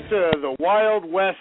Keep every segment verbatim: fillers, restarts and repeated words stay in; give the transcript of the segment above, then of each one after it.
to the Wild West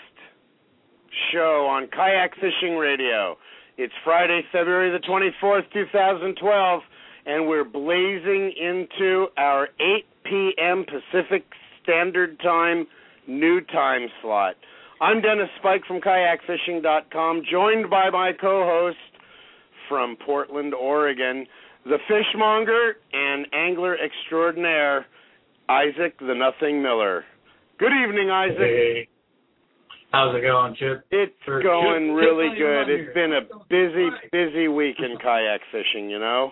show on Kayak Fishing Radio. It's Friday, February the twenty-fourth, two thousand twelve, and we're blazing into our eight p.m. Pacific Standard Time new time slot. I'm Dennis Spike from kayak fishing dot com, joined by my co-host from Portland, Oregon, the fishmonger and angler extraordinaire, Isaac the Nothing Miller. Good evening, Isaac. Hey. How's it going, Chip? It's For going Chip, really Chip, good. It's been a busy, busy week in kayak fishing, you know?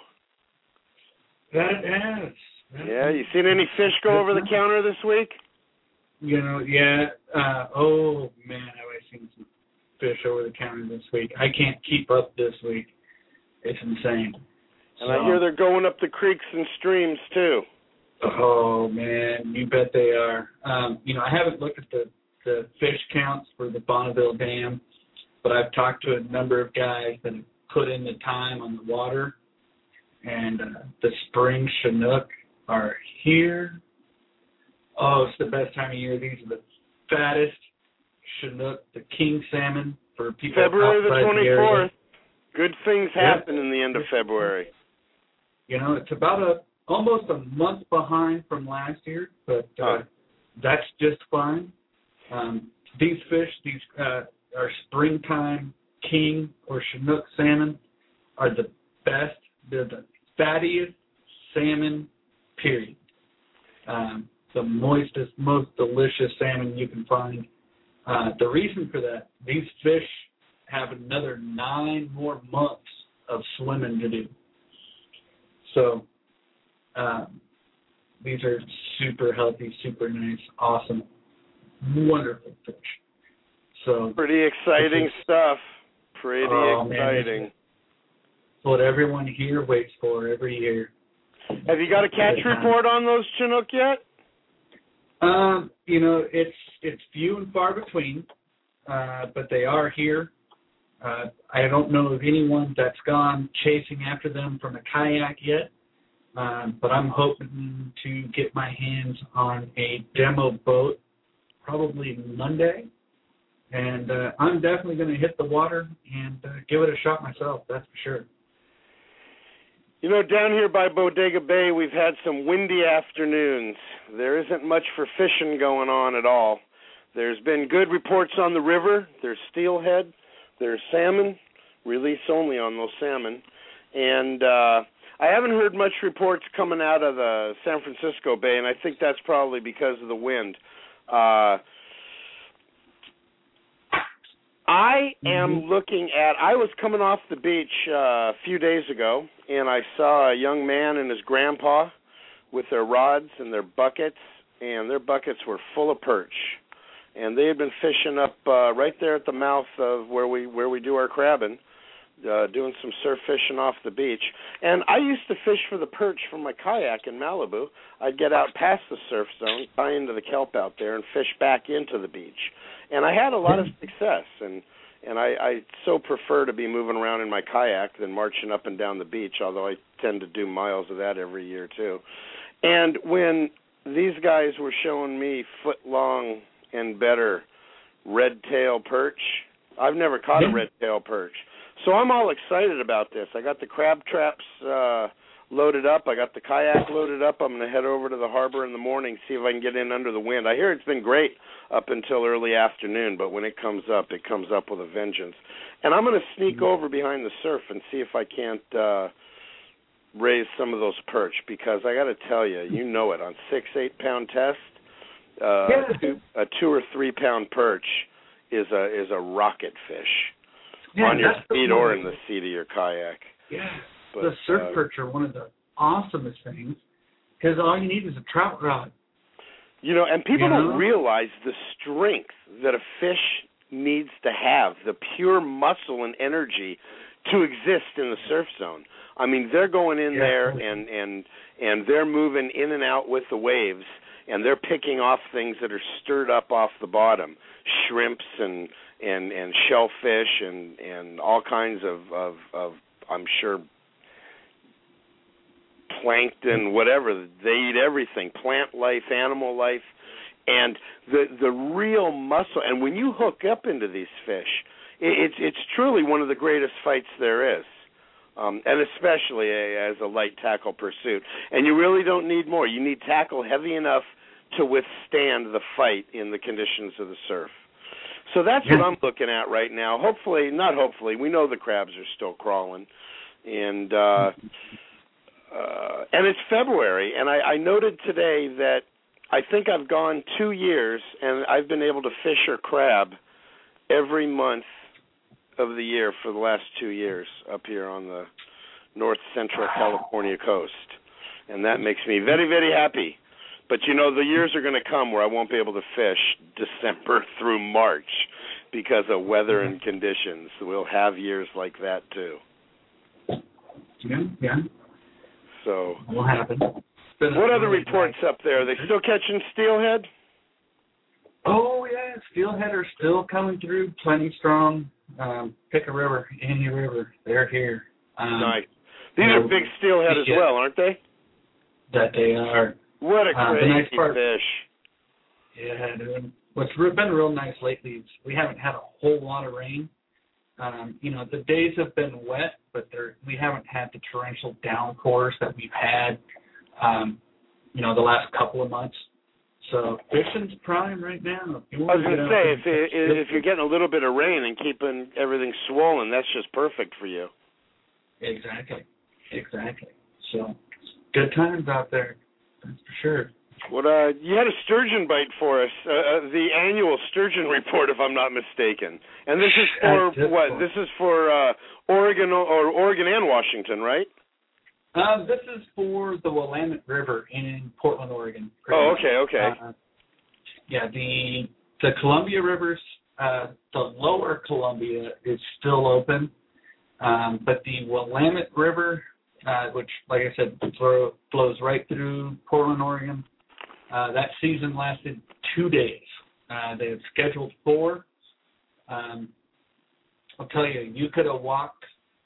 That has. Yeah, you seen any fish go over the counter this week? You know, yeah. Uh, oh, man, have I seen some fish over the counter this week. I can't keep up this week. It's insane. And so, I hear they're going up the creeks and streams, too. Oh, man, you bet they are. Um, you know, I haven't looked at the, the fish counts for the Bonneville Dam, but I've talked to a number of guys that have put in the time on the water, and uh, the spring Chinook are here. Oh, it's the best time of year. These are the fattest Chinook, the king salmon for people February the twenty-fourth. The Good things happen yep. in the end of February. You know, it's about a almost a month behind from last year, but uh, huh. that's just fine. Um, these fish, these uh, are springtime king or Chinook salmon, are the best. They're the fattiest salmon, period. Um, the moistest, most delicious salmon you can find. Uh, the reason for that, these fish have another nine more months of swimming to do. So um, these are super healthy, super nice, awesome, wonderful fish. So pretty exciting is, stuff. Pretty oh, exciting. Man, what everyone here waits for every year. Have you got a catch report on those Chinook yet? Um, you know, it's it's few and far between, uh, but they are here. Uh, I don't know of anyone that's gone chasing after them from a kayak yet, um, but I'm hoping to get my hands on a demo boat probably Monday, and uh, I'm definitely going to hit the water and uh, give it a shot myself, that's for sure. You know, down here by Bodega Bay, we've had some windy afternoons. There isn't much for fishing going on at all. There's been good reports on the river. There's steelhead. There's salmon, release only on those salmon. And uh, I haven't heard much reports coming out of the San Francisco Bay, and I think that's probably because of the wind. Uh, I am mm-hmm. looking at, I was coming off the beach uh, a few days ago, and I saw a young man and his grandpa with their rods and their buckets, and their buckets were full of perch. And they had been fishing up uh, right there at the mouth of where we where we do our crabbing, uh, doing some surf fishing off the beach. And I used to fish for the perch from my kayak in Malibu. I'd get out past the surf zone, tie into the kelp out there, and fish back into the beach. And I had a lot of success. And and I, I so prefer to be moving around in my kayak than marching up and down the beach, although I tend to do miles of that every year too. And when these guys were showing me foot-long and better red-tail perch, I've never caught a red-tail perch. So I'm all excited about this. I got the crab traps uh, loaded up. I got the kayak loaded up. I'm going to head over to the harbor in the morning, see if I can get in under the wind. I hear it's been great up until early afternoon, but when it comes up, it comes up with a vengeance. And I'm going to sneak over behind the surf and see if I can't uh, raise some of those perch, because I got to tell you, you know it, on six, eight-pound test, Uh, yeah. two, a two or three pound perch is a is a rocket fish yeah, on your feet or point. in the seat of your kayak. Yeah, but, the surf uh, perch are one of the awesomest things because all you need is a trout rod. You know, and people you know? don't realize the strength that a fish needs to have, the pure muscle and energy to exist in the surf zone. I mean, they're going in yeah. there and, and and they're moving in and out with the waves. And they're picking off things that are stirred up off the bottom, shrimps and and, and shellfish and, and all kinds of, of, of, I'm sure, plankton, whatever. They eat everything, plant life, animal life. And the the real muscle, and when you hook up into these fish, it, it's it's truly one of the greatest fights there is, um, and especially a, as a light tackle pursuit. And you really don't need more. You need tackle heavy enough to withstand the fight in the conditions of the surf. So that's what I'm looking at right now. Hopefully, not hopefully, we know the crabs are still crawling, and uh, uh, and it's February, and I, I noted today that I think I've gone two years, and I've been able to fish or crab every month of the year for the last two years up here on the north central California coast, and that makes me very, very happy. But, you know, the years are going to come where I won't be able to fish December through March because of weather and conditions. We'll have years like that, too. Yeah, yeah. So, will happen. What other reports up there? Are they still catching steelhead? Oh, yeah, steelhead are still coming through plenty strong. Um, Pick a River, Any River, they're here. Um, nice. These are know, big steelhead as well, aren't they? That they are. What a crazy uh, nice part, fish. Yeah, dude. What's been real nice lately is we haven't had a whole lot of rain. Um, you know, the days have been wet, but we haven't had the torrential downpours that we've had, um, you know, the last couple of months. So fishing's prime right now. If you I was going to say, if, if you're getting a little bit of rain and keeping everything swollen, that's just perfect for you. Exactly. Exactly. So good times out there. That's for sure. What uh, you had a sturgeon bite for us, uh, uh, the annual sturgeon report, if I'm not mistaken. And this is for what? This is for uh, Oregon or Oregon and Washington, right? Uh, this is for the Willamette River in Portland, Oregon. Oh, okay, okay. Uh, yeah, the the Columbia Rivers, uh, the lower Columbia is still open, um, but the Willamette River, uh, which, like I said, flow, flows right through Portland, Oregon, uh, that season lasted two days. Uh, they had scheduled four. Um, I'll tell you, you could have walked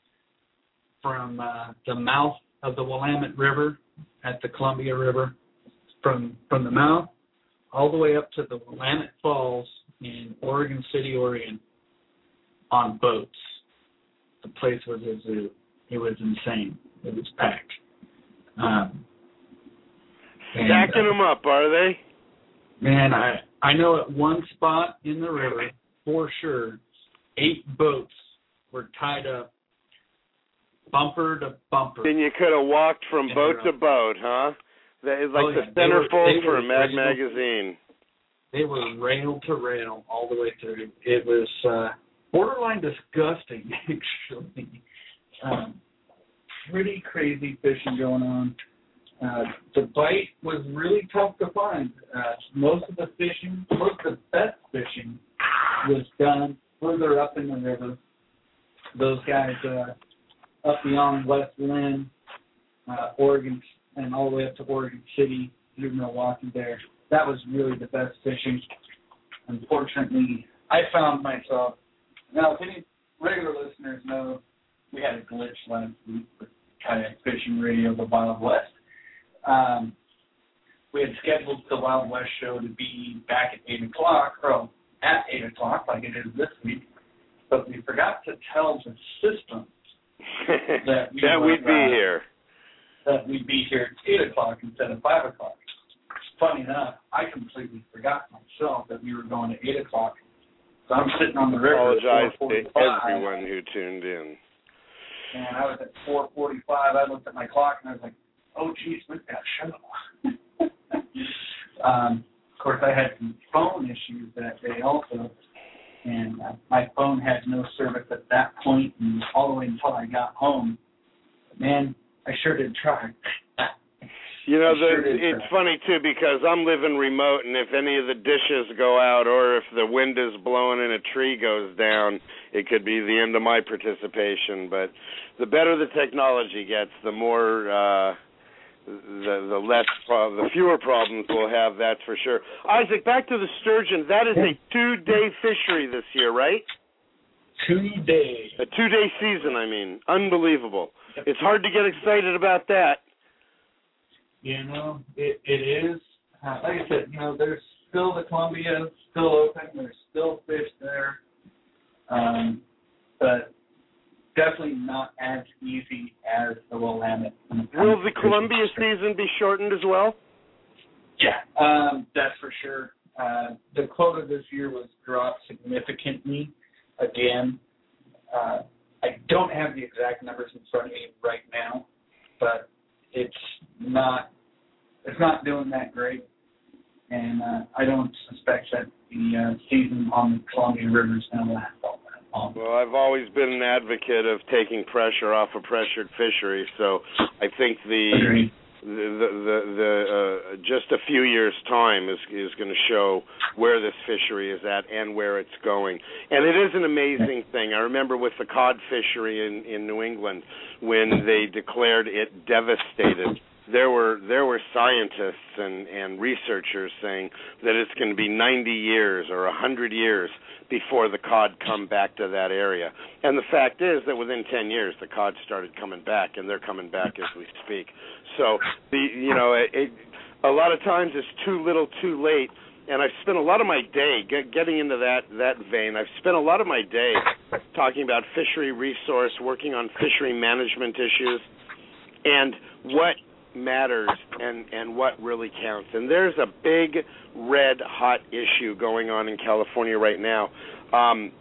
from uh, the mouth of the Willamette River at the Columbia River, from from the mouth all the way up to the Willamette Falls in Oregon City, Oregon, on boats. The place was a zoo. It was insane. It was packed. Um, Stacking uh, them up, are they? Man, I, I know at one spot in the river, for sure, eight boats were tied up bumper to bumper. Then you could have walked from boat to boat, huh? That is like oh, the yeah. centerfold for a Mad rail, Magazine. They were rail to rail all the way through. It was uh, borderline disgusting, actually. Um, pretty crazy fishing going on. Uh, the bite was really tough to find. Uh, most of the fishing, most of the best fishing was done further up in the river. Those guys uh, up beyond West Lynn, uh, Oregon, and all the way up to Oregon City, through Milwaukee there. That was really the best fishing. Unfortunately, I found myself, now if any regular listeners know, we had a glitch last week with Kayak Fishing Radio, the Wild West. Um, we had scheduled the Wild West show to be back at eight o'clock, or at eight o'clock like it is this week, but we forgot to tell the system that, we that were, we'd be uh, here. That we'd be here at eight o'clock instead of five o'clock. Funny enough, I completely forgot myself that we were going at eight o'clock. So I'm sitting on the river. I apologize to everyone who tuned in. And I was at four forty-five. I looked at my clock and I was like, oh, geez, we've got a show. um, of course, I had some phone issues that day also. And uh, my phone had no service at that point and all the way until I got home. But man, I sure did try. You know, the, sure it's try. funny, too, because I'm living remote, and if any of the dishes go out or if the wind is blowing and a tree goes down, it could be the end of my participation. But the better the technology gets, the more, uh, the, the less, pro- the fewer problems we'll have, that's for sure. Isaac, back to the sturgeon. That is a two-day fishery this year, right? Two days. A two-day season, I mean. Unbelievable. It's hard to get excited about that. You know, it, it is. Uh, like I said, you know, there's still the Columbia is still open. There's still fish there, um, but definitely not as easy as the Willamette. Will the Columbia season be shortened as well? Yeah, um, that's for sure. Uh, the quota this year was dropped significantly again. Uh, I don't have the exact numbers in front of me right now, but it's not it's not doing that great, and uh, I don't suspect that the uh, season on the Columbia River is going to last all that long. Well, I've always been an advocate of taking pressure off a pressured fishery, so I think the Agreed. the the, the, the uh, just a few years' time is is going to show where this fishery is at and where it's going. And it is an amazing thing. I remember with the cod fishery in, in New England when they declared it devastated. There were there were scientists and, and researchers saying that it's going to be ninety years or one hundred years before the cod come back to that area. And the fact is that within ten years, the cod started coming back, and they're coming back as we speak. So, the you know, it, it, a lot of times it's too little too late, and I've spent a lot of my day, get, getting into that, that vein, I've spent a lot of my day talking about fishery resource, working on fishery management issues, and what matters and, and what really counts. And there's a big, red, hot issue going on in California right now. Um,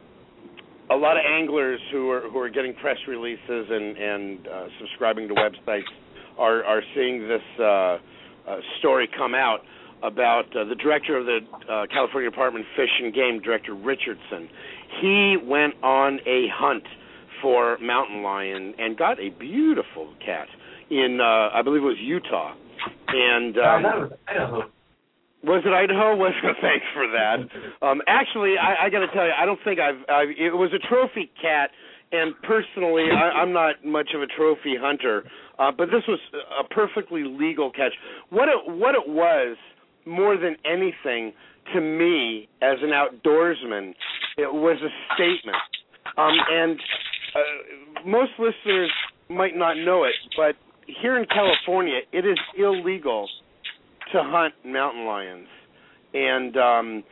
a lot of anglers who are who are getting press releases and, and uh, subscribing to websites are, are seeing this uh, uh, story come out about uh, the director of the uh, California Department of Fish and Game, Director Richardson. He went on a hunt for mountain lion and got a beautiful cat in, uh, I believe it was Utah. And um, uh, that was Idaho. Was it Idaho? Was thanks for that. Um, actually, I, I got to tell you, I don't think I've, I've. It was a trophy cat, and personally, I, I'm not much of a trophy hunter. Uh, but this was a perfectly legal catch. What it what it was more than anything to me as an outdoorsman, it was a statement. Um, and uh, most listeners might not know it, but here in California, it is illegal to hunt mountain lions. And um,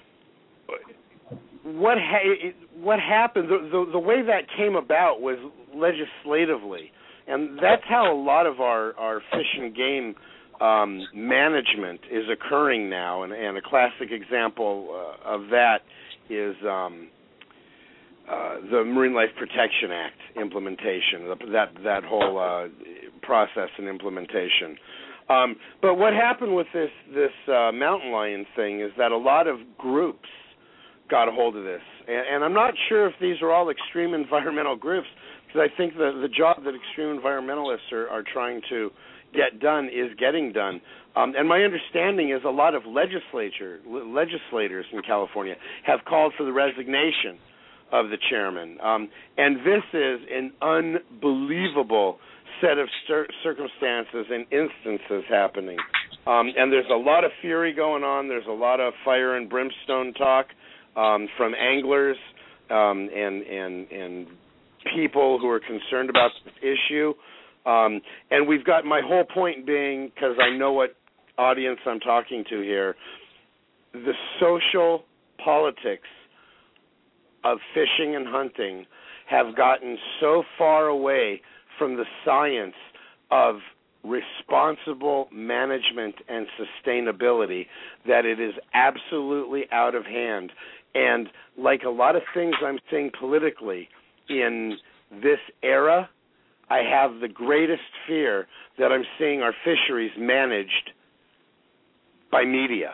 what ha- what happened, the, the, the way that came about was legislatively. And that's how a lot of our, our fish and game um, management is occurring now. And, and a classic example uh, of that is um, uh, the Marine Life Protection Act implementation, that, that whole uh, process and implementation. Um, but what happened with this this uh, mountain lion thing is that a lot of groups got a hold of this, and, and I'm not sure if these are all extreme environmental groups, because I think the the job that extreme environmentalists are, are trying to get done is getting done. Um, and my understanding is a lot of legislature legislators in California have called for the resignation of the chairman, um, and this is an unbelievable set of cir- circumstances and instances happening. Um, and there's a lot of fury going on. There's a lot of fire and brimstone talk um, from anglers um, and, and, and people who are concerned about this issue. Um, and we've got my whole point being, because I know what audience I'm talking to here, the social politics of fishing and hunting have gotten so far away from the science of responsible management and sustainability that it is absolutely out of hand. And like a lot of things I'm seeing politically in this era, I have the greatest fear that I'm seeing our fisheries managed by media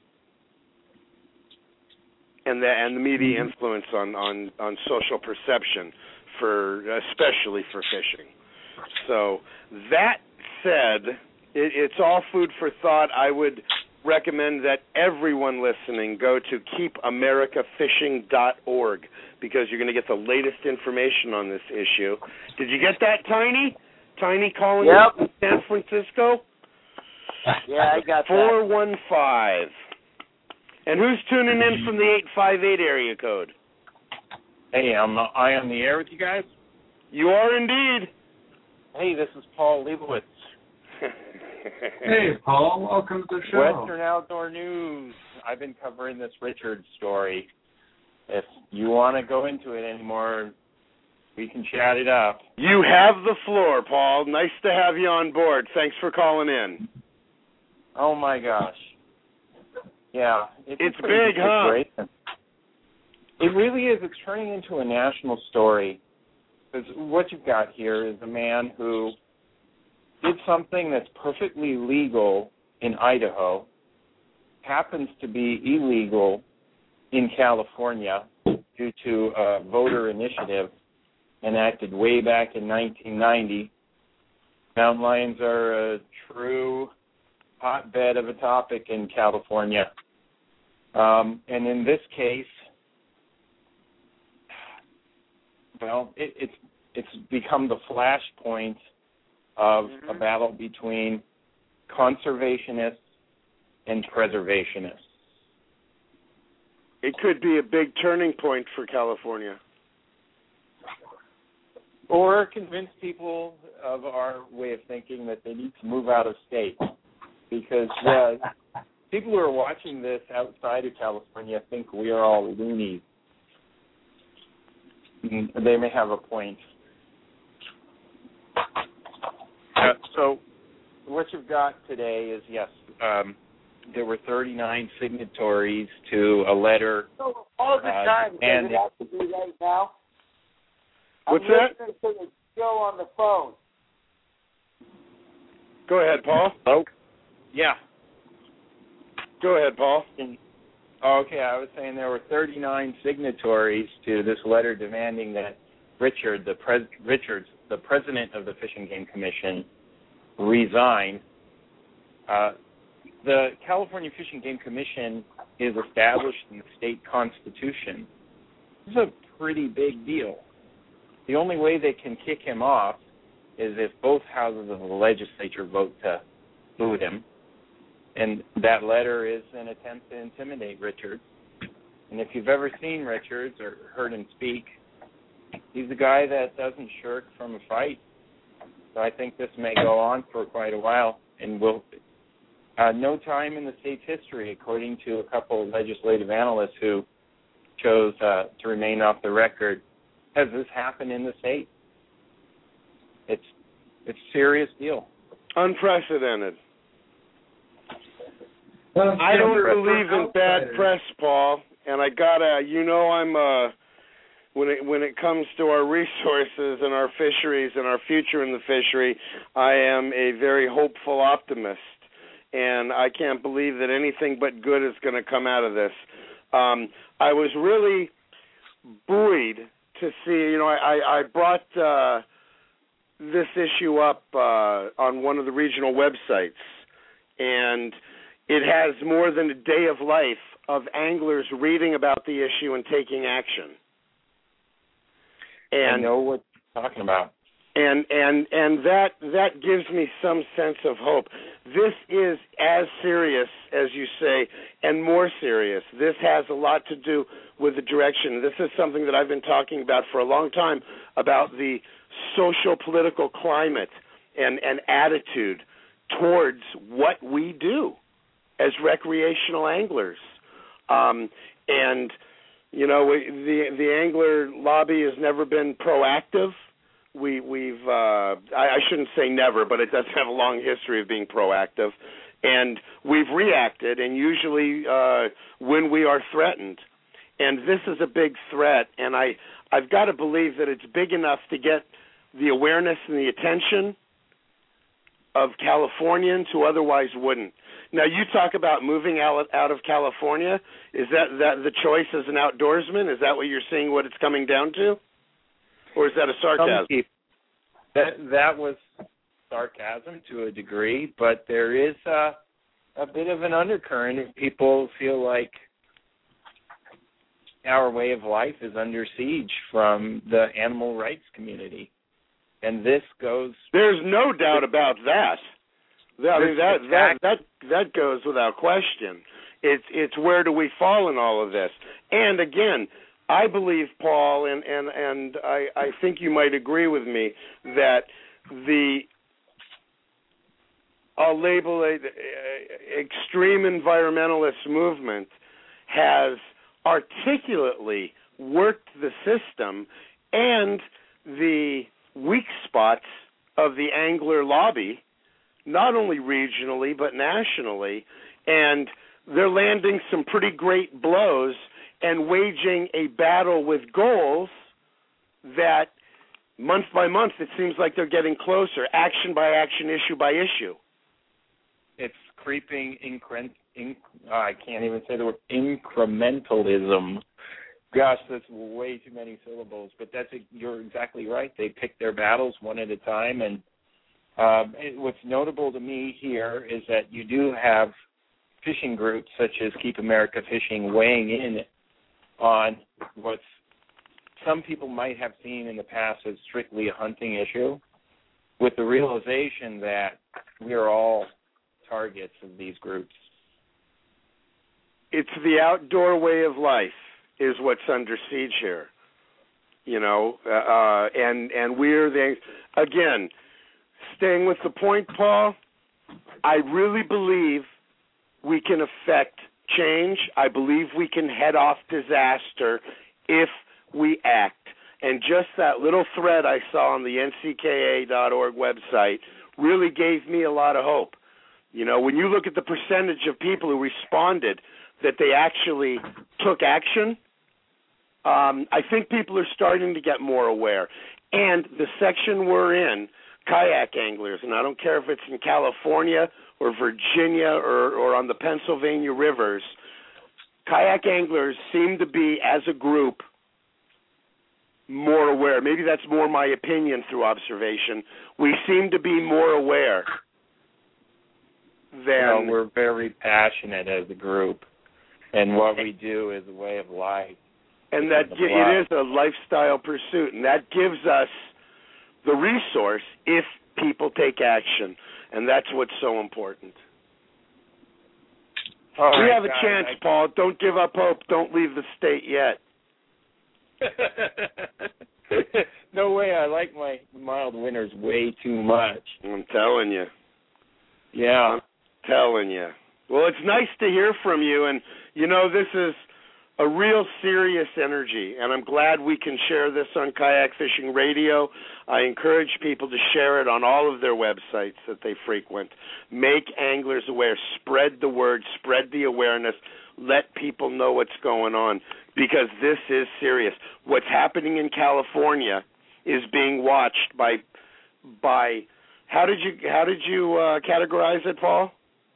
and the, and the media influence on, on, on social perception, for especially for fishing. So that said, it, it's all food for thought. I would recommend that everyone listening go to keep america fishing dot org because you're going to get the latest information on this issue. Did you get that, Tiny? Tiny calling yep. from San Francisco? Yeah, I got four one five. And who's tuning in from the eight five eight area code? Hey, I'm I on the air with you guys. You are indeed. Hey, this is Paul Leibowitz. Hey, Paul. Welcome to the show. Western Outdoor News. I've been covering this Richard story. If you want to go into it anymore, we can chat it up. You have the floor, Paul. Nice to have you on board. Thanks for calling in. Oh, my gosh. Yeah. It's, it's big, huh? It really is. It's turning into a national story. Because what you've got here is a man who did something that's perfectly legal in Idaho, happens to be illegal in California due to a voter initiative enacted way back in nineteen ninety. Mountain lions are a true hotbed of a topic in California. Um, and in this case, well, it, it's it's become the flashpoint of mm-hmm. a battle between conservationists and preservationists. It could be a big turning point for California. Or convince people of our way of thinking that they need to move out of state. Because uh, people who are watching this outside of California think we are all loonies. And they may have a point. Uh, so what you've got today is, yes, um, there were thirty-nine signatories to a letter. So all the uh, time, and it has to be right now. What's I'm that? listening to the show on the phone. Go ahead, Paul. Oh, yeah. Go ahead, Paul. Okay, I was saying there were thirty-nine signatories to this letter demanding that Richard, the pres- Richards, the president of the Fish and Game Commission, resign. Uh, the California Fish and Game Commission is established in the state constitution. This is a pretty big deal. The only way they can kick him off is if both houses of the legislature vote to boot him. And that letter is an attempt to intimidate Richards. And if you've ever seen Richards or heard him speak, he's a guy that doesn't shirk from a fight. So I think this may go on for quite a while. And will uh, no time in the state's history, according to a couple of legislative analysts who chose uh, to remain off the record, has this happened in the state. It's it's a serious deal. Unprecedented. Well, I don't you're a believe in bad outsider. press, Paul, and I gotta, you know, I'm uh, when it when it comes to our resources and our fisheries and our future in the fishery, I am a very hopeful optimist, and I can't believe that anything but good is going to come out of this. Um, I was really buoyed to see, you know, I, I brought uh, this issue up uh, on one of the regional websites, and it has more than a day of life of anglers reading about the issue and taking action. And I know what you're talking about. And and and that that gives me some sense of hope. This is as serious as you say, and more serious. This has a lot to do with the direction. This is something that I've been talking about for a long time, about the social political climate and, and attitude towards what we do as recreational anglers. Um, and, you know, we, the the angler lobby has never been proactive. We, we've, uh, I, I shouldn't say never, but it does have a long history of being proactive. And we've reacted, and usually uh, when we are threatened. And this is a big threat, and I, I've got to believe that it's big enough to get the awareness and the attention of Californians who otherwise wouldn't. Now, you talk about moving out, out of California. Is that, that the choice as an outdoorsman? Is that what you're seeing, what it's coming down to? Or is that a sarcasm? That that was sarcasm to a degree, but there is a, a bit of an undercurrent if people feel like our way of life is under siege from the animal rights community. And this goes... There's no doubt about that. I mean, that, that, that, that goes without question. It's, it's where do we fall in all of this? And again, I believe, Paul, and, and, and I, I think you might agree with me, that the I'll label it, uh, extreme environmentalist movement has articulately worked the system and the weak spots of the angler lobby, not only regionally but nationally, and they're landing some pretty great blows and waging a battle with goals that month by month it seems like they're getting closer, action by action, issue by issue. It's creeping incre- inc- oh, I can't even say the word incrementalism. Gosh, that's way too many syllables. But that's a, you're exactly right. They pick their battles one at a time. And um, it, what's notable to me here is that you do have fishing groups such as Keep America Fishing weighing in on what's some people might have seen in the past as strictly a hunting issue, with the realization that we are all targets of these groups. It's the outdoor way of life is what's under siege here, you know, uh, and and we're the again staying with the point, Paul. I really believe we can affect change. I believe we can head off disaster if we act. And just that little thread I saw on the N C K A dot org website really gave me a lot of hope. You know, when you look at the percentage of people who responded that they actually took action, um, I think people are starting to get more aware. And the section we're in, kayak anglers, and I don't care if it's in California or Virginia or, or on the Pennsylvania rivers, kayak anglers seem to be, as a group, more aware. Maybe that's more my opinion through observation. We seem to be more aware than... You know, we're very passionate as a group, and what we do is a way of life. And that it is a lifestyle pursuit, and that gives us the resource if people take action, and that's what's so important. All we right, have a guys, chance, I... Paul. Don't give up hope. Don't leave the state yet. No way. I like my mild winters way too much. I'm telling you. Yeah. I'm telling you. Well, it's nice to hear from you, and, you know, this is a real serious energy, and I'm glad we can share this on Kayak Fishing Radio. I encourage people to share it on all of their websites that they frequent. Make anglers aware. Spread the word. Spread the awareness. Let people know what's going on, because this is serious. What's happening in California is being watched by by. How did you how did you uh, categorize it, Paul?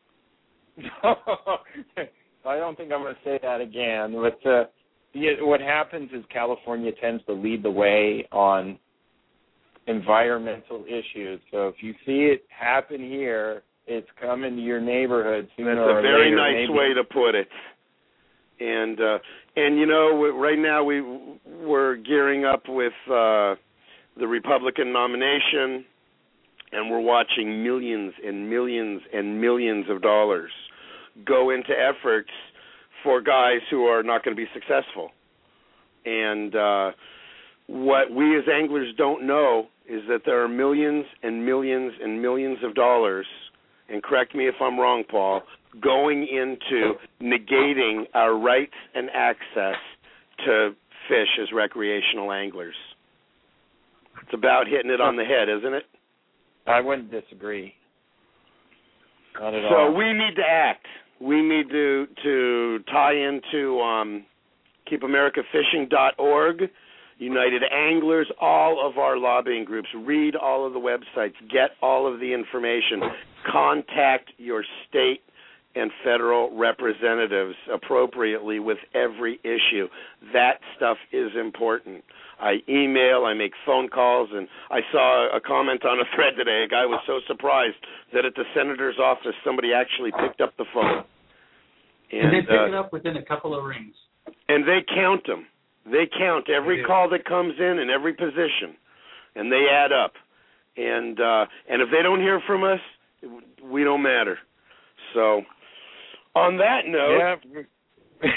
I don't think I'm going to say that again. But uh, yeah, what happens is California tends to lead the way on environmental issues. So if you see it happen here, it's coming to your neighborhood sooner or later. That's a very nice maybe. way to put it. And uh, and you know, right now we we're gearing up with uh, the Republican nomination, and we're watching millions and millions and millions of dollars go into efforts for guys who are not going to be successful. And uh, what we as anglers don't know is that there are millions and millions and millions of dollars, and correct me if I'm wrong, Paul, going into negating our rights and access to fish as recreational anglers. It's about hitting it on the head, isn't it? I wouldn't disagree. Not at so all. we need to act. We need to to tie into um, keep america fishing dot org, United Anglers, all of our lobbying groups. Read all of the websites. Get all of the information. Contact your state and federal representatives appropriately with every issue. That stuff is important. I email, I make phone calls, and I saw a comment on a thread today. A guy was so surprised that at the senator's office somebody actually picked up the phone. And, and they pick uh, it up within a couple of rings. And they count them. They count every call that comes in and every position, and they add up. And uh, and if they don't hear from us, we don't matter. So on that note... Yeah.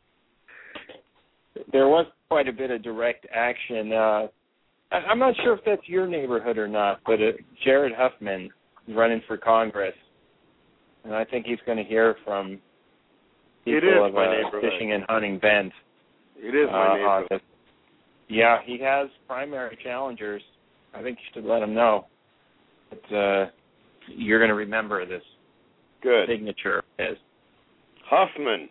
There was quite a bit of direct action. Uh, I'm not sure if that's your neighborhood or not, but uh, Jared Huffman, running for Congress, and I think he's going to hear from people it is of my uh, neighborhood. Fishing and Hunting Bent. It is my uh, neighborhood. uh, Yeah, he has primary challengers. I think you should let him know. But, uh, you're going to remember this Good. signature is. Huffman.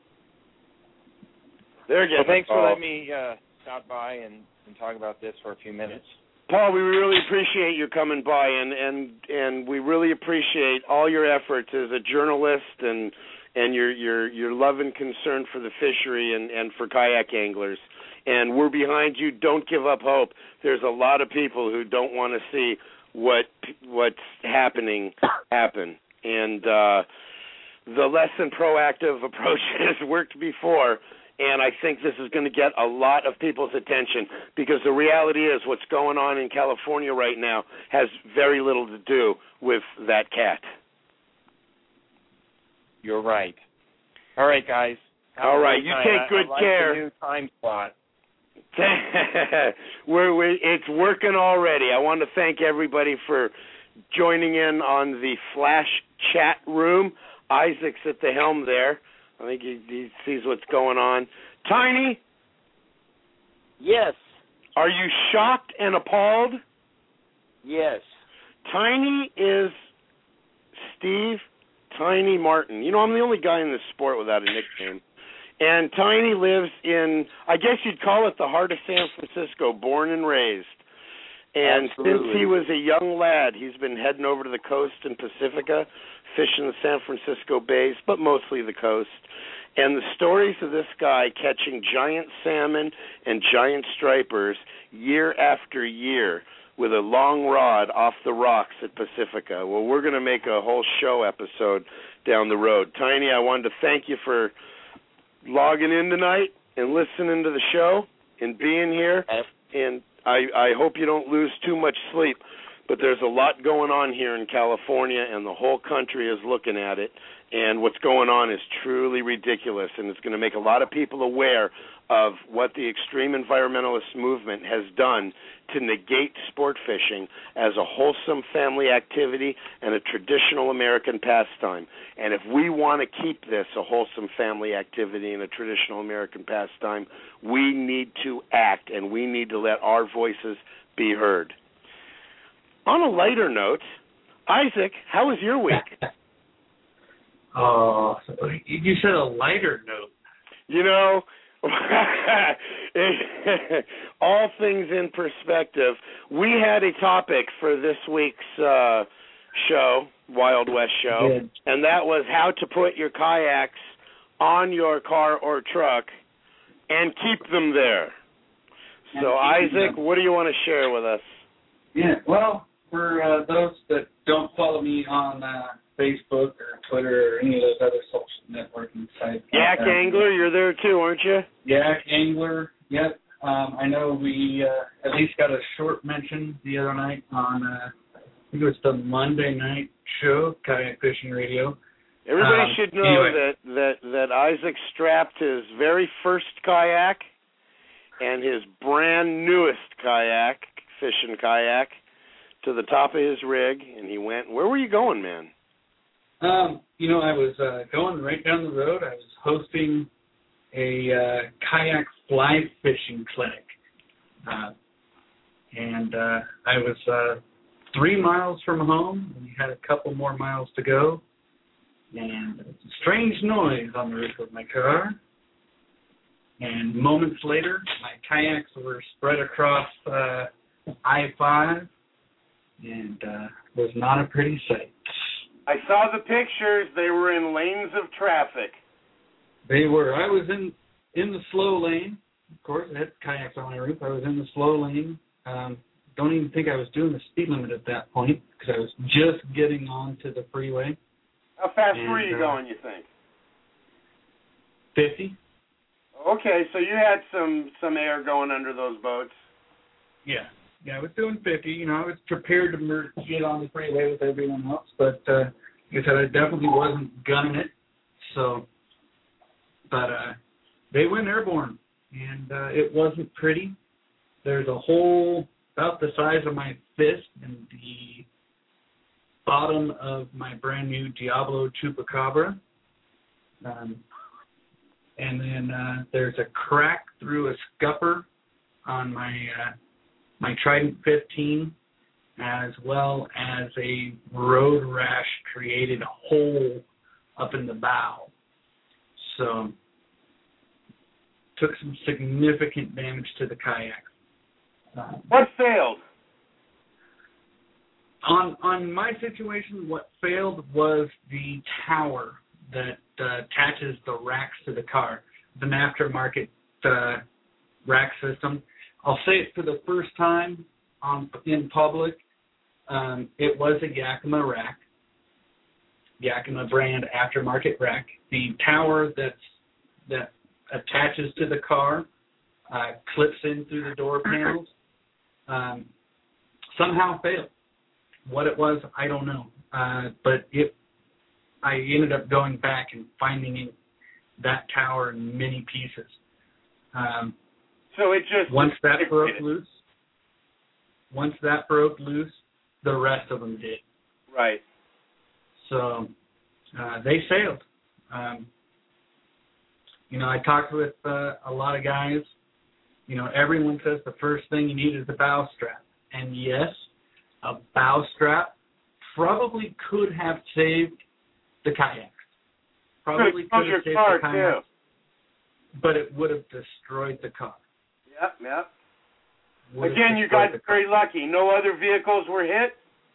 They're getting Well, thanks a for call. letting me uh, stop by and, and talk about this for a few minutes. Paul, we really appreciate you coming by, and, and, and we really appreciate all your efforts as a journalist and and your your your love and concern for the fishery and, and for kayak anglers. And we're behind you. Don't give up hope. There's a lot of people who don't want to see what what's happening happen. And uh, the less than proactive approach has worked before, and I think this is going to get a lot of people's attention because the reality is what's going on in California right now has very little to do with that cat. You're right. All right, guys. Have All a right, good you night. take I- good I like care. The new time slot. we're, we're, it's working already. I want to thank everybody for joining in on the Flash chat room. Isaac's at the helm there. I think he, he sees what's going on. Tiny, Yes. are you shocked and appalled? Yes. Tiny is Steve Tiny Martin. You know, I'm the only guy in this sport without a nickname. And Tiny lives in, I guess you'd call it the heart of San Francisco, born and raised. And Absolutely. since he was a young lad, he's been heading over to the coast in Pacifica, fishing the San Francisco bays, but mostly the coast. And the stories of this guy catching giant salmon and giant stripers year after year with a long rod off the rocks at Pacifica. Well, we're going to make a whole show episode down the road. Tiny, I wanted to thank you for logging in tonight and listening to the show and being here. And I, I hope you don't lose too much sleep. But there's a lot going on here in California, and the whole country is looking at it. And what's going on is truly ridiculous, and it's going to make a lot of people aware of what the extreme environmentalist movement has done to negate sport fishing as a wholesome family activity and a traditional American pastime. And if we want to keep this a wholesome family activity and a traditional American pastime, we need to act, and we need to let our voices be heard. On a lighter note, Isaac, how was your week? Oh, you said a lighter note. You know, all things in perspective, we had a topic for this week's uh, show, Wild West Show, Yeah. and that was how to put your kayaks on your car or truck and keep them there. And So, keep them Isaac, there. what do you want to share with us? Yeah, well, for uh, those that don't follow me on uh, Facebook or Twitter or any of those other social networking sites. Yak uh, Angler, you're there too, aren't you? Yak Angler, yep. Um, I know we uh, at least got a short mention the other night on, uh, I think it was the Monday night show, Kayak Fishing Radio. Everybody Um, should know anyway. that, that, that Isaac strapped his very first kayak and his brand newest kayak, fishing kayak, to the top of his rig, and he went, where were you going, man? Um, you know, I was uh, going right down the road. I was hosting a uh, kayak fly fishing clinic. Uh, and uh, I was uh, three miles from home, and we had a couple more miles to go. And a strange noise on the roof of my car. And moments later, my kayaks were spread across uh, I five, and uh, was not a pretty sight. I saw the pictures. They were in lanes of traffic. They were. I was in in the slow lane. Of course, I had kayaks on my roof. I was in the slow lane. Um, don't even think I was doing the speed limit at that point because I was just getting onto the freeway. How fast And, were you uh, going, you think? fifty. Okay, so you had some, some air going under those boats. Yeah. Yeah, I was doing fifty. You know, I was prepared to mer- get on the freeway with everyone else, but uh, like I said, I definitely wasn't gunning it. So, but uh, they went airborne, and uh, it wasn't pretty. There's a hole about the size of my fist in the bottom of my brand new Diablo Chupacabra. Um, and then uh, there's a crack through a scupper on my uh, my Trident fifteen, as well as a road rash created hole up in the bow. So took some significant damage to the kayak. Uh, What failed? On on my situation, what failed was the tower that uh, attaches the racks to the car. It's an aftermarket uh, rack system. I'll say it for the first time on in public. Um, it was a Yakima rack, Yakima brand aftermarket rack. The tower that's that attaches to the car uh, clips in through the door panels. Um, somehow failed. What it was, I don't know. Uh, but it, I ended up going back and finding it, that tower in many pieces. Um, so it just once that it, broke it, loose, once that broke loose, the rest of them did. Right. So uh, they sailed. Um, you know, I talked with uh, a lot of guys. You know, everyone says the first thing you need is the bow strap. And yes, a bow strap probably could have saved the kayaks. Probably could could have your saved car the kayaks. Too. But it would have destroyed the car. Yep, yep. Would Again, you got very lucky. No other vehicles were hit?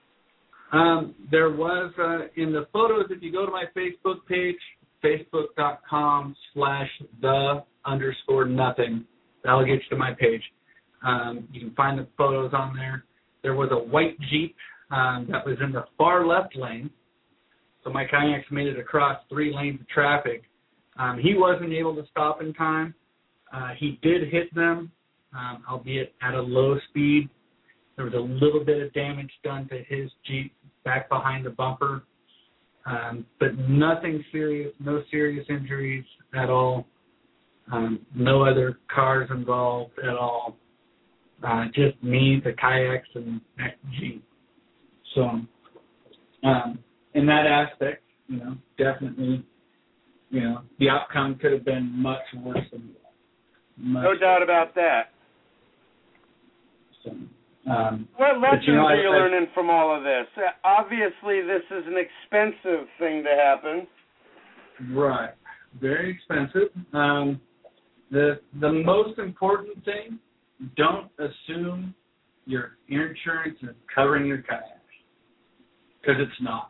Um, there was, uh, in the photos, if you go to my Facebook page, facebook.com slash the underscore nothing, that'll get you to my page. Um, you can find the photos on there. There was a white Jeep um, that was in the far left lane. So my kayaks made it across three lanes of traffic. Um, he wasn't able to stop in time. Uh, he did hit them, um, albeit at a low speed. There was a little bit of damage done to his Jeep back behind the bumper, um, but nothing serious, no serious injuries at all. Um, no other cars involved at all. Uh, just me, the kayaks, and that Jeep. So, um, in that aspect, you know, definitely, you know, the outcome could have been much worse than that. Much No doubt about that. So, um, what lessons you know, are you I, I, learning from all of this? Uh, obviously, this is an expensive thing to happen. Right. Very expensive. Um, the the most important thing, don't assume your insurance is covering your kayaks, because it's not.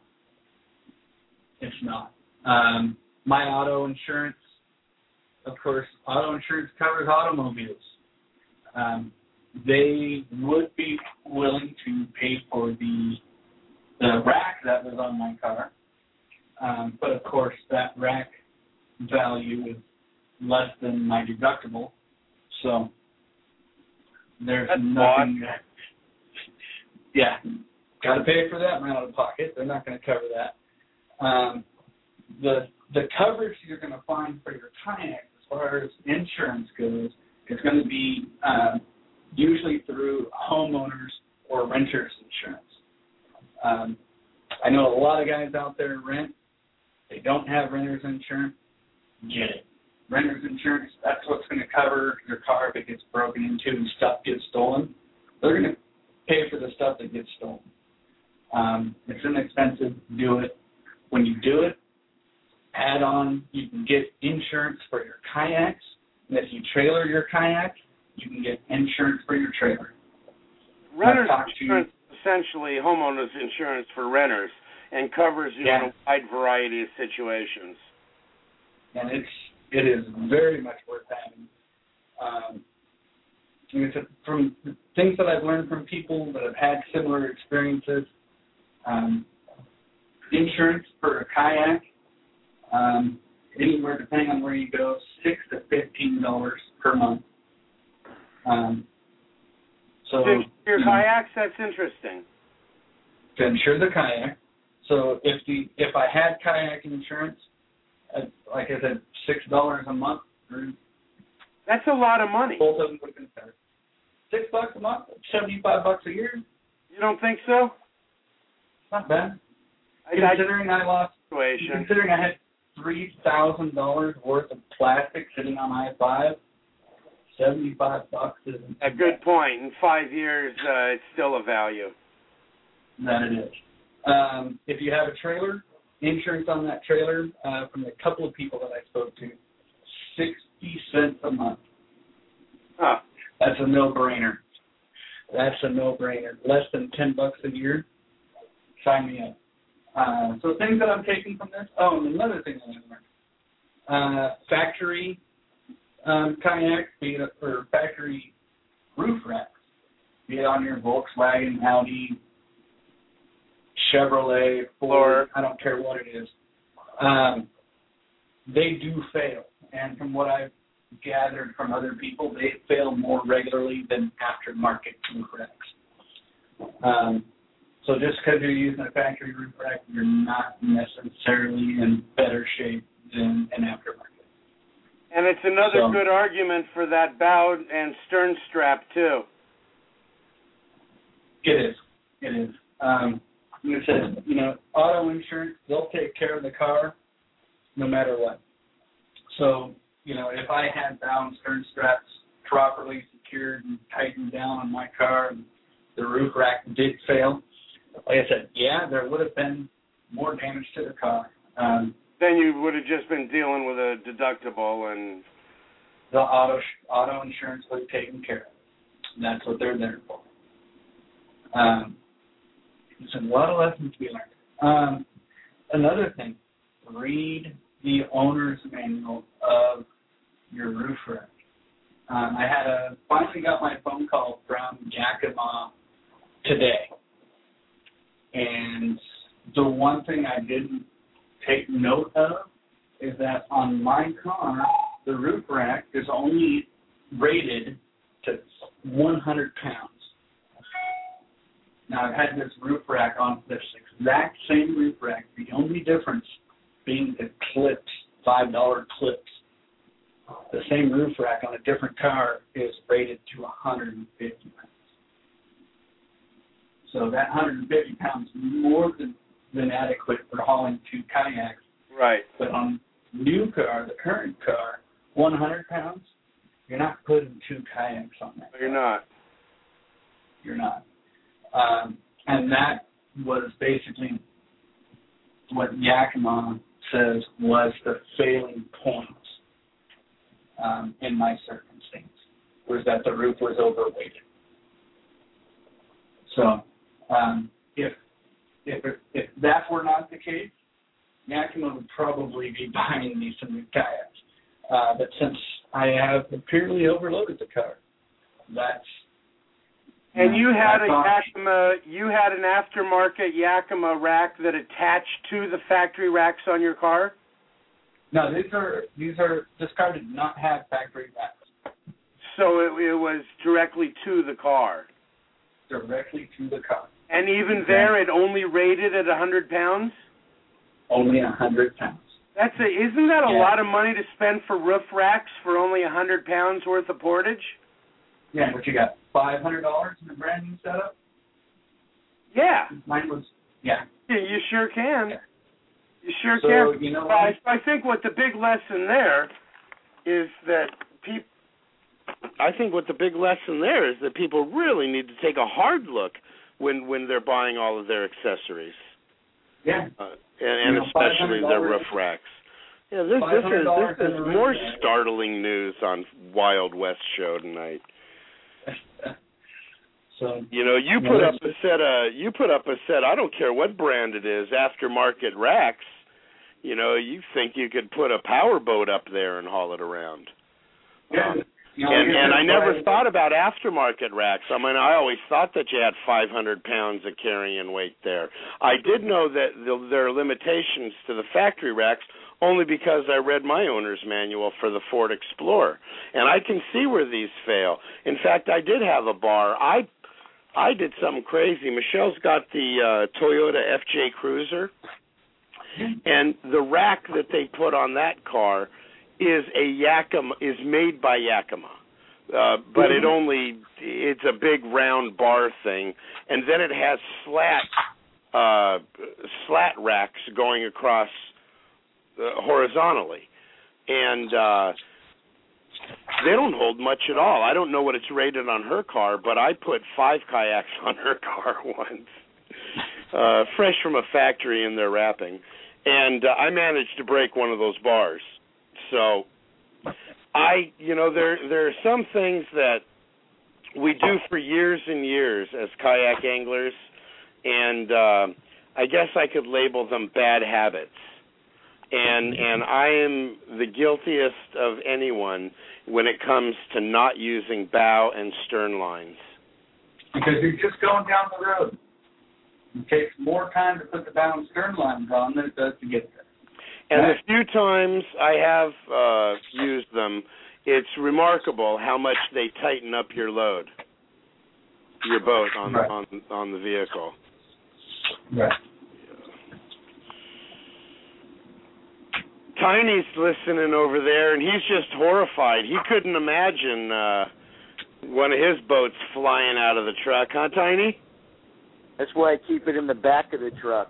It's not. Um, my auto insurance, of course, auto insurance covers automobiles. Um, they would be willing to pay for the the rack that was on my car, um, but of course that rack value is less than my deductible, so there's That's nothing. That, yeah, got to pay for that out of pocket. They're not going to cover that. Um, the the coverage you're going to find for your kayak, as far as insurance goes, is going to be uh, usually through homeowners or renters insurance. Um, I know a lot of guys out there rent. They don't have renters insurance. Get it. Renters insurance, that's what's going to cover your car if it gets broken into and stuff gets stolen. They're going to pay for the stuff that gets stolen. Um, it's inexpensive to do it. When you do it, add on, you can get insurance for your kayaks. And if you trailer your kayak, you can get insurance for your trailer. Renters insurance is essentially homeowners insurance for renters and covers you yeah. in a wide variety of situations. And it's it is very much worth having. Um, it's a, from things that I've learned from people that have had similar experiences, um, insurance for a kayak, um, anywhere depending on where you go, six to fifteen dollars per month. Um, so to insure your you know, kayaks, that's interesting. To insure the kayak. So if the if I had kayak insurance, uh, like I said, six dollars a month. That's a lot of money. Both of them would have been covered. Six bucks a month, seventy-five bucks a year. You don't think so? Not bad. Considering I lost, situation. considering I had three thousand dollars worth of plastic sitting on I five, seventy-five bucks isn't A good point. In five years, uh, it's still a value. That it is. Um, if you have a trailer, insurance on that trailer, uh, from the couple of people that I spoke to, sixty cents a month. Huh. That's a no-brainer. That's a no-brainer. Less than ten bucks a year. Sign me up. Uh, so things that I'm taking from this. Oh, and another thing I learned. Uh, factory um, kayaks, be it, or factory roof racks, be it on your Volkswagen, Audi, Chevrolet, Ford, I don't care what it is. Um, they do fail. And from what I've gathered from other people, they fail more regularly than aftermarket roof racks. Um, so just because you're using a factory roof rack, you're not necessarily in better shape than an aftermarket. And it's another So, good argument for that bow and stern strap, too. It is. It is. Um, like I said, you know, auto insurance, they'll take care of the car no matter what. So, you know, if I had bow and stern straps properly secured and tightened down on my car and the roof rack did fail, like I said, yeah, there would have been more damage to the car. Um, Then you would have just been dealing with a deductible and... the auto auto insurance would have taken care of it. That's what they're there for. Um, there's a lot of lessons to be learned. Um, another thing, read the owner's manual of your roof rack. Um, I had a finally got my phone call from Yakima today, and the one thing I didn't take note of is that on my car, the roof rack is only rated to one hundred pounds. Now, I've had this roof rack on this exact same roof rack. The only difference being the clips, five dollar clips. The same roof rack on a different car is rated to one hundred fifty pounds. So that one hundred fifty pounds is more than, than adequate for hauling two kayaks. Right. But on new car, the current car, one hundred pounds, you're not putting two kayaks on that. You're not. You're not. Um, and that was basically what Yakima says was the failing point um, in my circumstance, was that the roof was overweighted. So um, if, if if that were not the case, Yakima would probably be buying me some new kayaks. Uh, but since I have apparently overloaded the car, that's And you had a thought, Yakima, you had an aftermarket Yakima rack that attached to the factory racks on your car? No, these are these are this car did not have factory racks. So it, it was directly to the car. Directly to the car. And even there, it only rated at one hundred pounds? Only one hundred pounds. That's a, isn't that a Yeah. lot of money to spend for roof racks for only one hundred pounds worth of portage? Yeah, but you got five hundred dollars in a brand new setup? Yeah. Mine was, yeah. Yeah, you sure can. Yeah. You sure So, can. you know Well, what? I, I think what the big lesson there is that people... I think what the big lesson there is that people really need to take a hard look when, when they're buying all of their accessories. Yeah. Uh, and and You know, especially their roof racks. Yeah, this, this is, this is more in the roof startling news on Wild West Show tonight. So You know, you put up a set of you put up a set. I don't care what brand it is, aftermarket racks. You know, you think you could put a power boat up there and haul it around. yeah. Um, You know, and here's and I the never price. thought about aftermarket racks. I mean, I always thought that you had five hundred pounds of carrying weight there. I did know that the, there are limitations to the factory racks only because I read my owner's manual for the Ford Explorer, and I can see where these fail. In fact, I did have a bar. I I did something crazy. Michelle's got the uh, Toyota F J Cruiser, and the rack that they put on that car is a Yakima, is made by Yakima, uh, but it only, it's a big round bar thing, and then it has slat uh, slat racks going across uh, horizontally, and uh, they don't hold much at all. I don't know what it's rated on her car, but I put five kayaks on her car once, uh, fresh from a factory in their wrapping, and uh, I managed to break one of those bars. So, I, you know, there there are some things that we do for years and years as kayak anglers, and uh, I guess I could label them bad habits. And and I am the guiltiest of anyone when it comes to not using bow and stern lines. Because you're just going down the road. It takes more time to put the bow and stern lines on than it does to get there. And the few times I have uh, used them, it's remarkable how much they tighten up your load, your boat on right. on on the vehicle. Right. Tiny's listening over there, and he's just horrified. He couldn't imagine uh, one of his boats flying out of the truck, huh, Tiny? That's why I keep it in the back of the truck.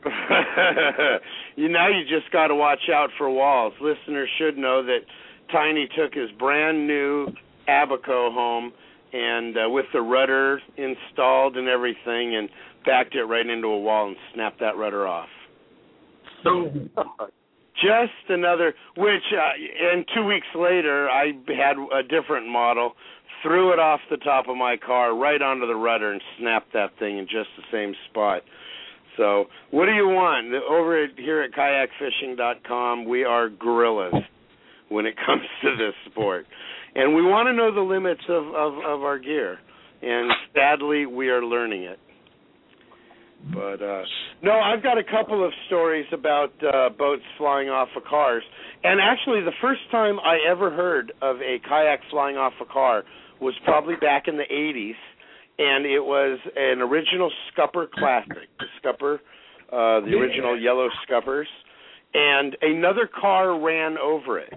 you know, you just got to watch out for walls. Listeners should know that Tiny took his brand new Abaco home and uh, with the rudder installed and everything, and backed it right into a wall and snapped that rudder off. So. Just another, which, uh, and two weeks later, I had a different model, threw it off the top of my car, right onto the rudder, and snapped that thing in just the same spot. So, what do you want? Over at, here at kayak fishing dot com, we are gorillas when it comes to this sport. And we want to know the limits of, of, of our gear. And sadly, we are learning it. But, uh, no, I've got a couple of stories about uh, boats flying off of cars. And actually, the first time I ever heard of a kayak flying off a car was probably back in the eighties, and it was an original Scupper classic, the Scupper, uh, the original yellow Scuppers, and another car ran over it.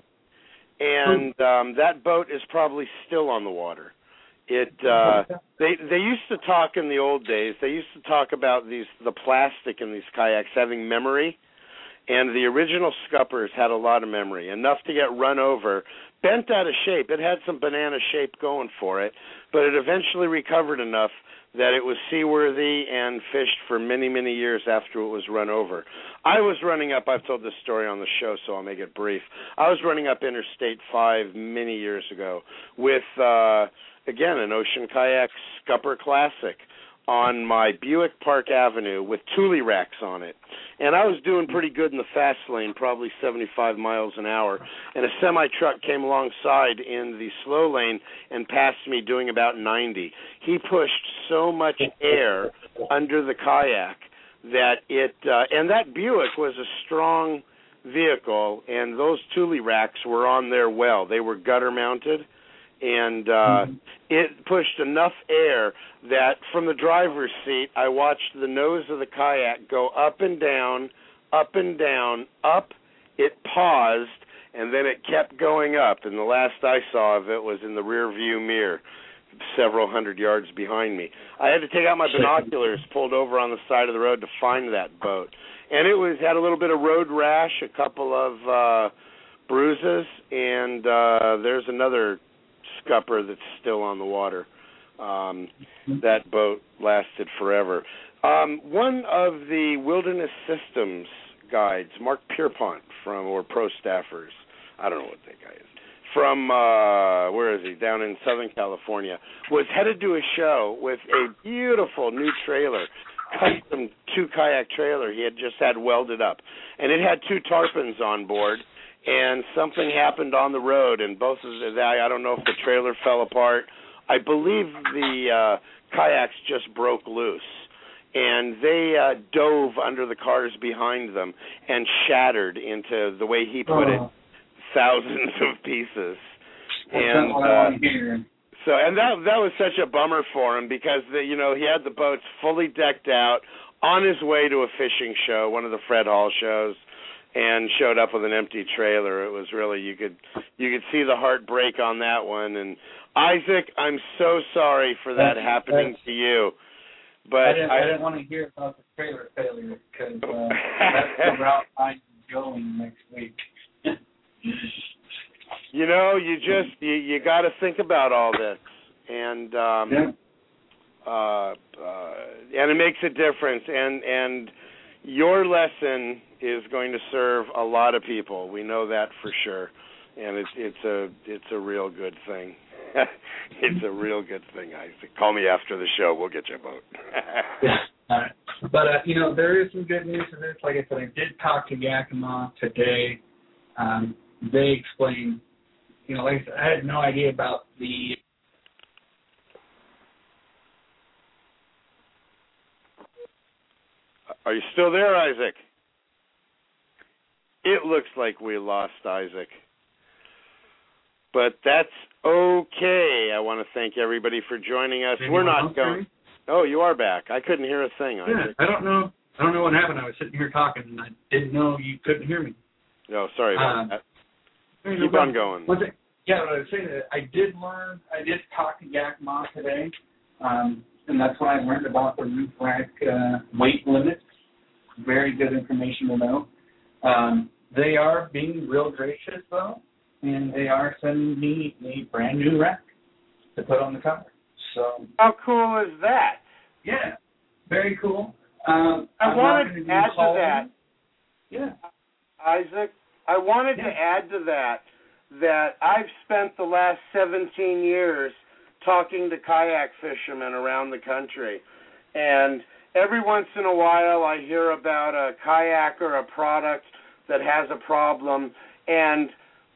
And um, that boat is probably still on the water. It uh, they they used to talk in the old days. They used to talk about these the plastic in these kayaks having memory, and the original Scuppers had a lot of memory, enough to get run over, bent out of shape. It had some banana shape going for it, but it eventually recovered enough that it was seaworthy and fished for many, many years after it was run over. I was running up, I've told this story on the show, so I'll make it brief. I was running up Interstate five many years ago with, uh, again, an Ocean Kayak Scupper Classic on my Buick Park Avenue with Thule racks on it. And I was doing pretty good in the fast lane, probably seventy-five miles an hour, and a semi-truck came alongside in the slow lane and passed me doing about ninety. He pushed so much air under the kayak that it, uh, and that Buick was a strong vehicle, and those Thule racks were on there well. They were gutter mounted, and uh, mm-hmm. it pushed enough air that from the driver's seat, I watched the nose of the kayak go up and down, up and down, up. It paused, and then it kept going up. And the last I saw of it was in the rear view mirror, several hundred yards behind me. I had to take out my binoculars, pulled over on the side of the road to find that boat. And it was had a little bit of road rash, a couple of uh, bruises, and uh, there's another Scupper that's still on the water. Um, that boat lasted forever. Um, one of the Wilderness Systems guides, Mark Pierpont from, or Pro Staffers, I don't know what that guy is, from, uh, where is he, down in Southern California, was headed to a show with a beautiful new trailer, custom two-kayak trailer he had just had welded up. And it had two tarpons on board, and something happened on the road, and both of the, I don't know if the trailer fell apart. I believe the uh, kayaks just broke loose, and they uh, dove under the cars behind them and shattered into, the way he put it, thousands of pieces. And uh, so, and that that was such a bummer for him because the, you know he had the boats fully decked out on his way to a fishing show, one of the Fred Hall shows, and showed up with an empty trailer. It was really, you could you could see the heartbreak on that one. And Isaac, I'm so sorry for that that's, happening that's, to you. But I didn't, I, I didn't want to hear about the trailer failure because uh, that's the route I'm going next week. You know, you just you, you got to think about all this, and um, yeah. uh, uh, and it makes a difference. And and your lesson is going to serve a lot of people. We know that for sure, and it's it's a it's a real good thing. It's a real good thing, Isaac. Call me after the show. We'll get you a boat. Yeah. All right. But, uh, you know, there is some good news to this. Like I said, I did talk to Yakima today. Um, they explained, you know, like I said, I had no idea about the Are you still there, Isaac? It looks like we lost Isaac. But that's okay. I want to thank everybody for joining us. Anyone We're not else, going. Terry? Oh, you are back. I couldn't hear a thing, Isaac. Yeah, I don't know. I don't know what happened. I was sitting here talking, and I didn't know you couldn't hear me. No, sorry about Um, that. Hey, Keep no on problem. going. One thing, yeah, what I was saying, I did learn, I did talk to Yakima today, um, and that's when I learned about the roof rack uh, weight limit. Very good information to know. Um, they are being real gracious, though, and they are sending me a brand new rack to put on the cover. So How cool is that? yeah, very cool. Um, I I'm wanted not gonna to do add to calling. that. Yeah. Isaac, I wanted Yeah. to add to that that I've spent the last seventeen years talking to kayak fishermen around the country. And every once in a while I hear about a kayak or a product that has a problem, and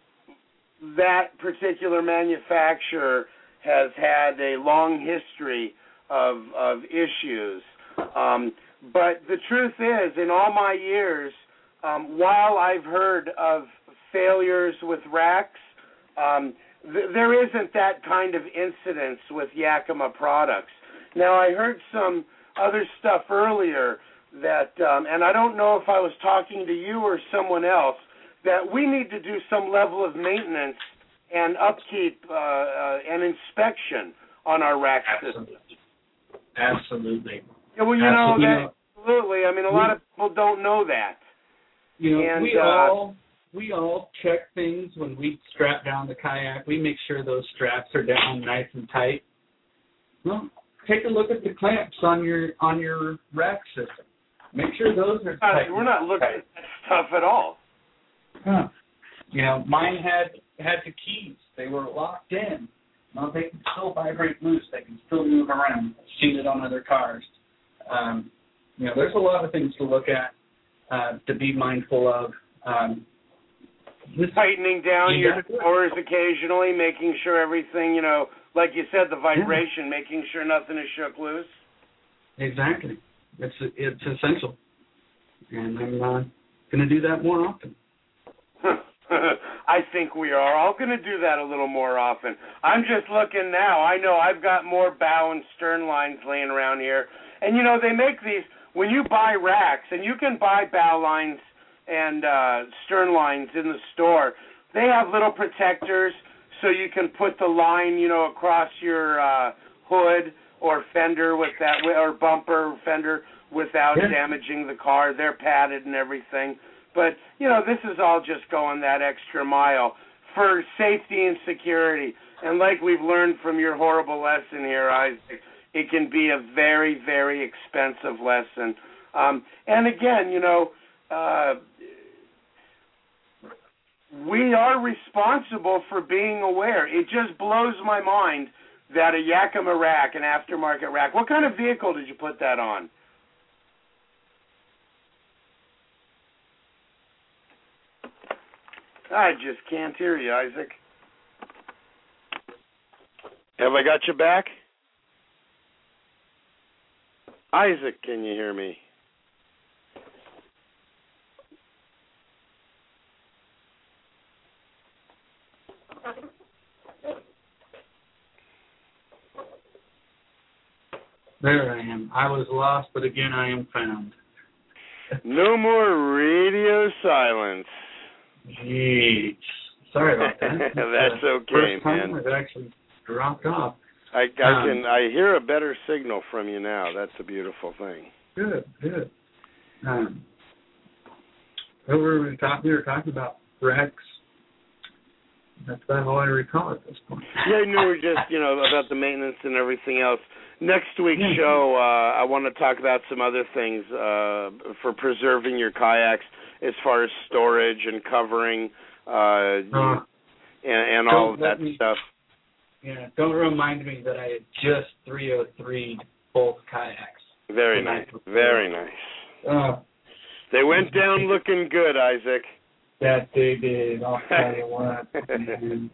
that particular manufacturer has had a long history of, of issues. Um, but the truth is, in all my years, um, while I've heard of failures with racks, um, th- there isn't that kind of incidence with Yakima products. Now, I heard some other stuff earlier that, um, and I don't know if I was talking to you or someone else, that we need to do some level of maintenance and upkeep uh, uh, and inspection on our rack system. Absolutely. Yeah, well, you know, Absolutely. that, absolutely. I mean, a lot of people don't know that. You know, And, we uh, all we all check things when we strap down the kayak. We make sure those straps are down nice and tight. Well, take a look at the clamps on your on your rack system. Make sure those are Uh, tight. we're not looking tight. at that stuff at all. Huh. You know, mine had had the keys. They were locked in. Well, they can still vibrate loose. They can still move around. I've seen it on other cars. Um, you know, there's a lot of things to look at, uh, to be mindful of. Um, this, Tightening down you your gotta do it. doors occasionally, making sure everything, you know, like you said, the vibration, yeah. making sure nothing is shook loose. Exactly. It's it's essential. And I'm uh, going to do that more often. I think we are all going to do that a little more often. I'm just looking now. I know I've got more bow and stern lines laying around here. And, you know, they make these, when you buy racks, and you can buy bow lines and uh, stern lines in the store, they have little protectors so you can put the line, you know, across your uh, hood or fender with that, or bumper fender without yeah. damaging the car. They're padded and everything. But, you know, this is all just going that extra mile for safety and security. And like we've learned from your horrible lesson here, Isaac, it can be a very, very expensive lesson. Um, and again, you know, uh, we are responsible for being aware. It just blows my mind that a Yakima rack, an aftermarket rack, what kind of vehicle did you put that on? I just can't hear you, Isaac. Have I got you back? Isaac, can you hear me? There I am. I was lost, but again I am found. No more radio silence. Jeez. Sorry about that. That's uh, okay, first time man. I've actually dropped off. I, I Um, can I hear a better signal from you now. That's a beautiful thing. Good, good. Um, we were talking. We were talking about Rex. That's about all I recall at this point. Yeah, no, we're just you know about the maintenance and everything else. Next week's Yeah. show, uh, I want to talk about some other things uh, for preserving your kayaks, as far as storage and covering, uh, Uh, and, and all of don't let that me- stuff. Yeah, don't remind me that I had just three oh three both kayaks. Very the nice, night before. very nice. Uh, They went down looking good, Isaac. that they did. I'll tell you what. man.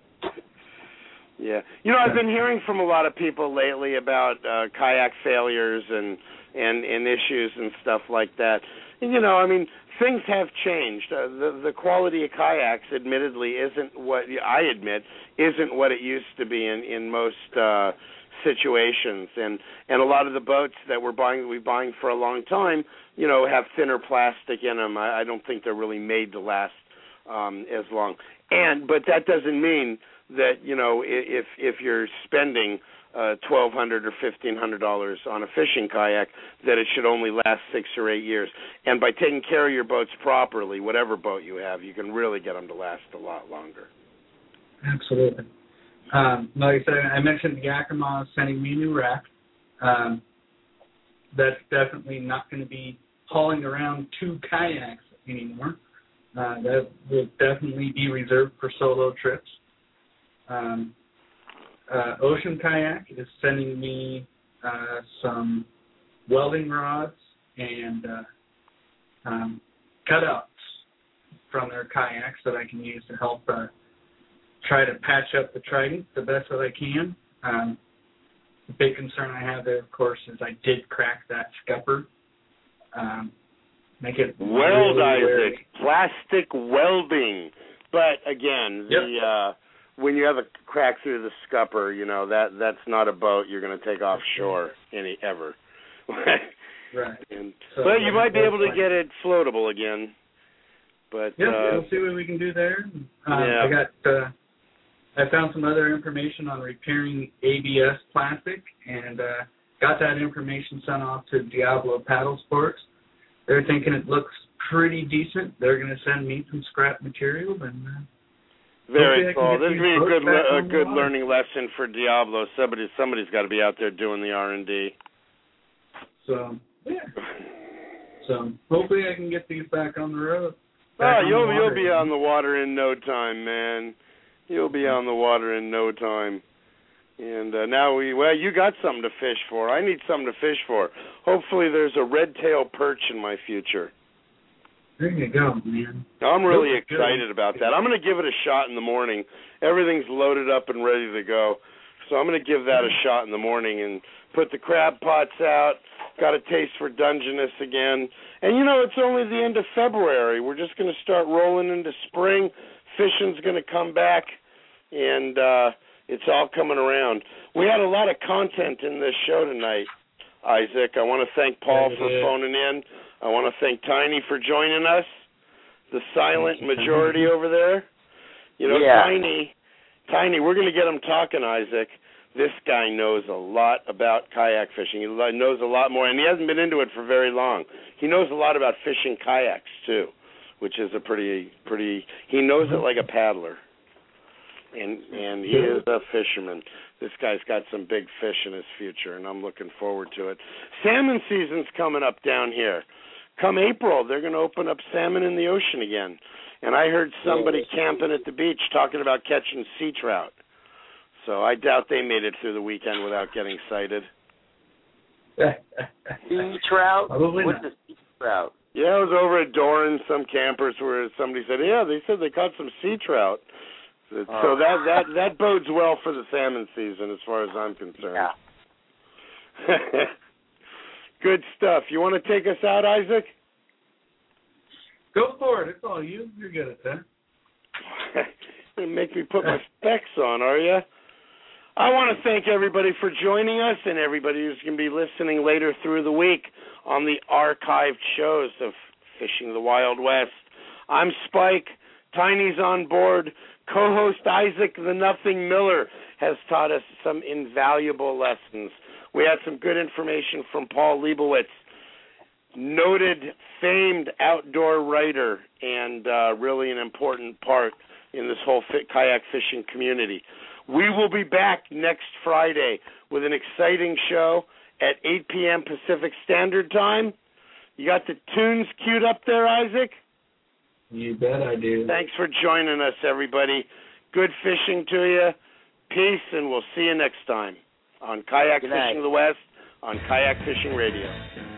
Yeah, you know, I've been hearing from a lot of people lately about uh, kayak failures and, and and issues and stuff like that. And, you know, I mean, things have changed. Uh, the the quality of kayaks, admittedly, isn't what I admit isn't what it used to be in in most uh, situations. And and a lot of the boats that we're buying, we've been buying for a long time, you know, have thinner plastic in them. I, I don't think they're really made to last um, as long. And but that doesn't mean that, you know, if if you're spending uh, twelve hundred or fifteen hundred dollars on a fishing kayak, that it should only last six or eight years. And by taking care of your boats properly, whatever boat you have, you can really get them to last a lot longer. Absolutely. Um, like I said, I mentioned Yakima is sending me a new rack. Um, that's definitely not going to be hauling around two kayaks anymore. Uh, that will definitely be reserved for solo trips. Um, uh, Ocean Kayak is sending me uh, some welding rods and uh, um, cutouts from their kayaks that I can use to help uh, try to patch up the trident the best that I can. Um, the big concern I have there, of course, is I did crack that scupper. Um, make it Weld, really Isaac, wary. plastic welding. But again, the Yep. uh, when you have a crack through the scupper, you know that that's not a boat you're going to take offshore any ever. Right. and, So, but you yeah, might be able to that's get it floatable again. But Yeah, uh, we'll see what we can do there. Um, yeah. I got. Uh, I found some other information on repairing A B S plastic, and uh, got that information sent off to Diablo Paddle Sports. They're thinking it looks pretty decent. They're going to send me some scrap material, and uh, very hopefully I can cool. get This these would be a boats good back le- a on the good water. learning lesson for Diablo. Somebody somebody's got to be out there doing the R and D. So yeah. So hopefully I can get these back on the road. Oh, back on the you'll water. you'll be on the water in no time, man. You'll be on the water in no time. And uh, now we well, you got something to fish for. I need something to fish for. Hopefully, there's a red-tailed perch in my future. There you go, man. I'm really Those are good. excited about that. I'm going to give it a shot in the morning. Everything's loaded up and ready to go, so I'm going to give that a shot in the morning and put the crab pots out. Got a taste for Dungeness again. And, you know, it's only the end of February. We're just going to start rolling into spring. Fishing's going to come back, and uh, it's all coming around. We had a lot of content in this show tonight, Isaac. I want to thank Paul Yeah, for yeah. phoning in. I want to thank Tiny for joining us, the silent majority over there. You know, Yeah. Tiny, Tiny, we're going to get him talking, Isaac. This guy knows a lot about kayak fishing. He lo- knows a lot more, and he hasn't been into it for very long. He knows a lot about fishing kayaks, too, which is a pretty, pretty, he knows it like a paddler. And and he is a fisherman. This guy's got some big fish in his future, and I'm looking forward to it. Salmon season's coming up down here. Come April, they're going to open up salmon in the ocean again. And I heard somebody camping at the beach talking about catching sea trout. So I doubt they made it through the weekend without getting sighted. Sea trout? Probably What's not. a sea trout? Yeah, I was over at Doran, some campers where somebody said, yeah, they said they caught some sea trout. So, so Oh. that, that, that bodes well for the salmon season as far as I'm concerned. Yeah. Good stuff. You want to take us out, Isaac? Go for it. It's all you. You're good at that. You're gonna make me put my specs on, are you? I want to thank everybody for joining us and everybody who's going to be listening later through the week on the archived shows of Fishing the Wild West. I'm Spike. Tiny's on board. Co-host Isaac the Nothing Miller has taught us some invaluable lessons. We had some good information from Paul Leibowitz, noted, famed outdoor writer, and uh, really an important part in this whole fit kayak fishing community. We will be back next Friday with an exciting show at eight p.m. Pacific Standard Time. You got the tunes queued up there, Isaac? You bet I do. Thanks for joining us, everybody. Good fishing to you. Peace, and we'll see you next time on Kayak Good night. Fishing of the West on Kayak Fishing Radio.